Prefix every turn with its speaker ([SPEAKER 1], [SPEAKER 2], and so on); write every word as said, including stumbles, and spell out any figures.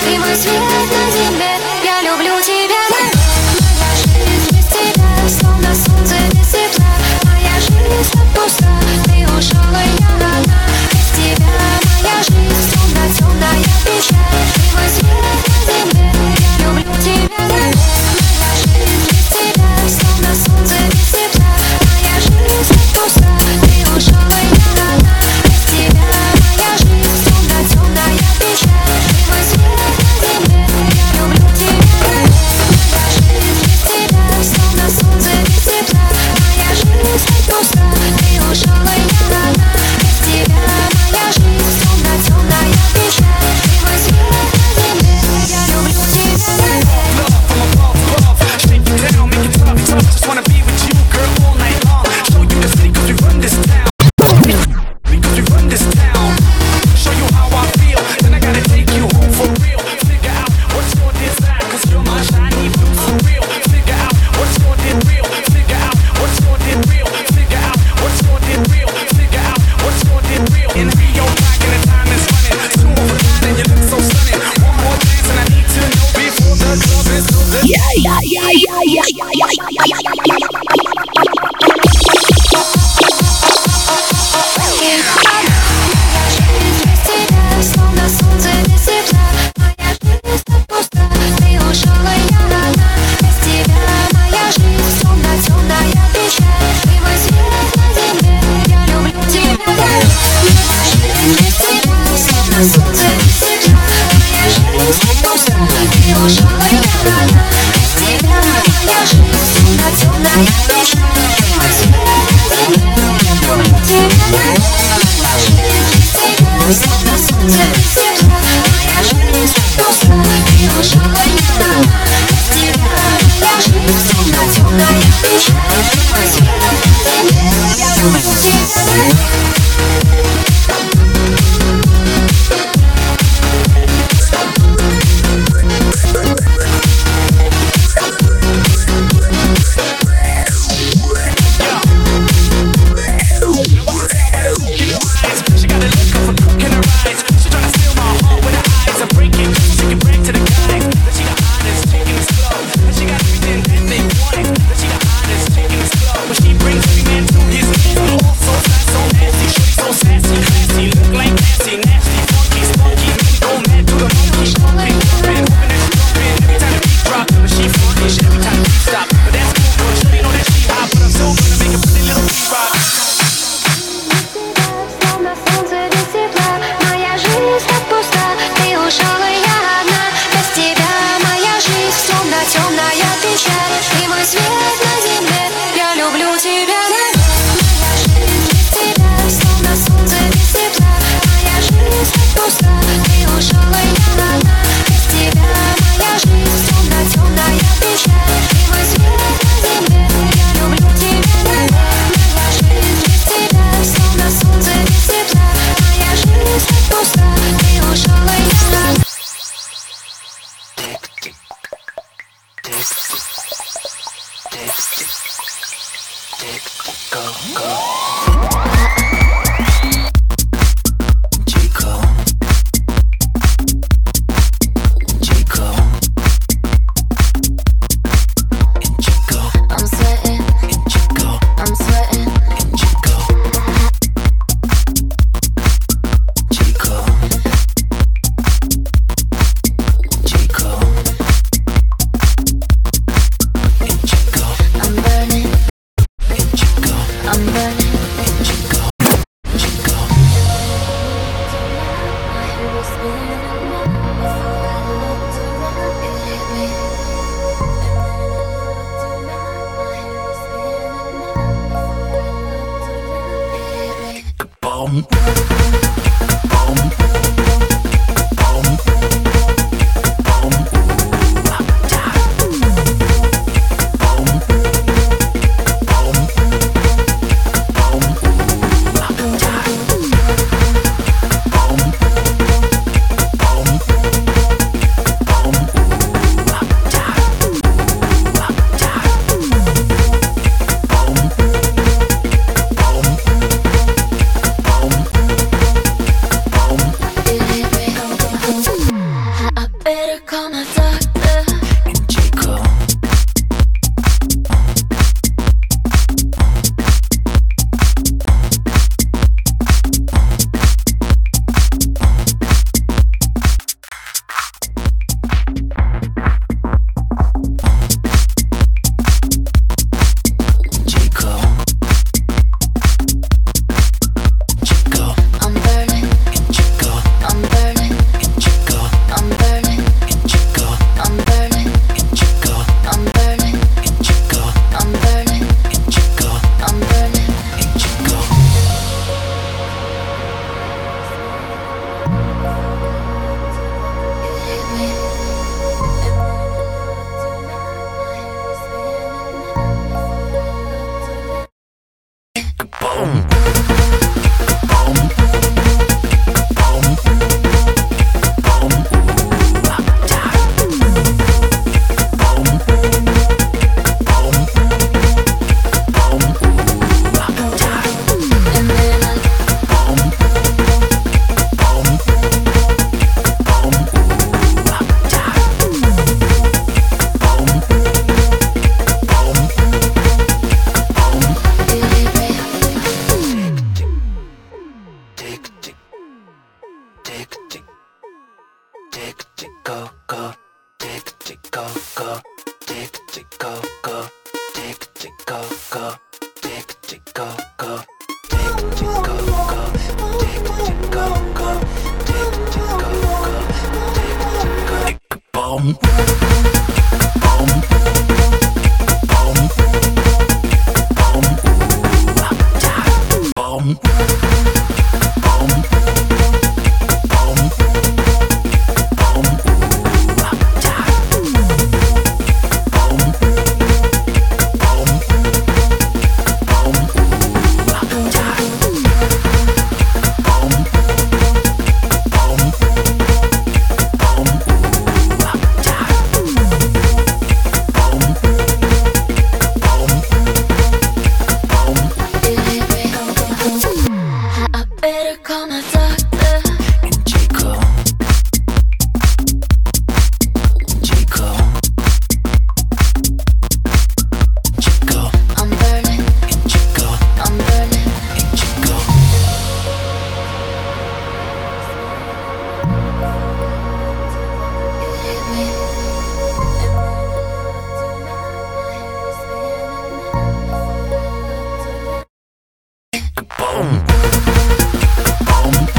[SPEAKER 1] Ты мой свет на земле, я люблю тебя. Моя жизнь без тебя, словно солнце без тепла. Моя жизнь так пуста, ты ушел и я одна. Без тебя моя жизнь словно темная печаль. Ты мой свет на земле, я люблю тебя. Моя жизнь без тебя, словно солнце без тепла. Моя жизнь так пуста, ты ушел и я одна. Без тебя моя жизнь словно темная печаль. Ты мой свет на земле, я люблю тебя. Моя жизнь без тебя, словно солнце без тепла. Моя жизнь так пуста, ты ушел и я одна. Без тебя моя жизнь словно темная печаль. Ты мой свет на земле, я люблю тебя.
[SPEAKER 2] Just wanna be with you, girl, all night long. Show you the city, cause we run this town. Because we run this town. Show you how I feel, then I gotta take you home for real. Figure out what's your desire, cause you're my shiny blue for real. Figure out what's your deal real. Figure out what's your deal real. Figure out what's your deal real. Figure out what's your deal real. In Rio, back in the time is running. Two over nine and you look so stunning. One more dance and I need to know before the club is over.
[SPEAKER 3] Yeah, yeah, yeah, yeah, yeah, yeah, yeah, yeah, yeah, yeah.
[SPEAKER 1] Словно солнце без тепла. Моя жизнь так пуста, ты ушел и я одна. Без тебя моя жизнь словно темная печаль. Ты мой свет на земле, я люблю тебя. Моя жизнь без тебя, словно солнце без тепла. Моя жизнь так пуста, ты ушел и я одна. Без тебя моя жизнь словно темная печаль. Ты мой свет на земле, я люблю тебя. Моя жизнь без тебя, словно солнце без тепла. Моя жизнь так пуста, ты ушел и я одна. Без тебя моя жизнь словно темная печаль. Ты мой свет на земле, я люблю тебя. I'm burning.
[SPEAKER 2] tick tick go go, tick tick go go, tick tick go go, tick tick go go, tick tick go go, tick tick go go, tick tick go. Boom. Boom. Boom. Boom. Boom. Boom. Boom. Boom.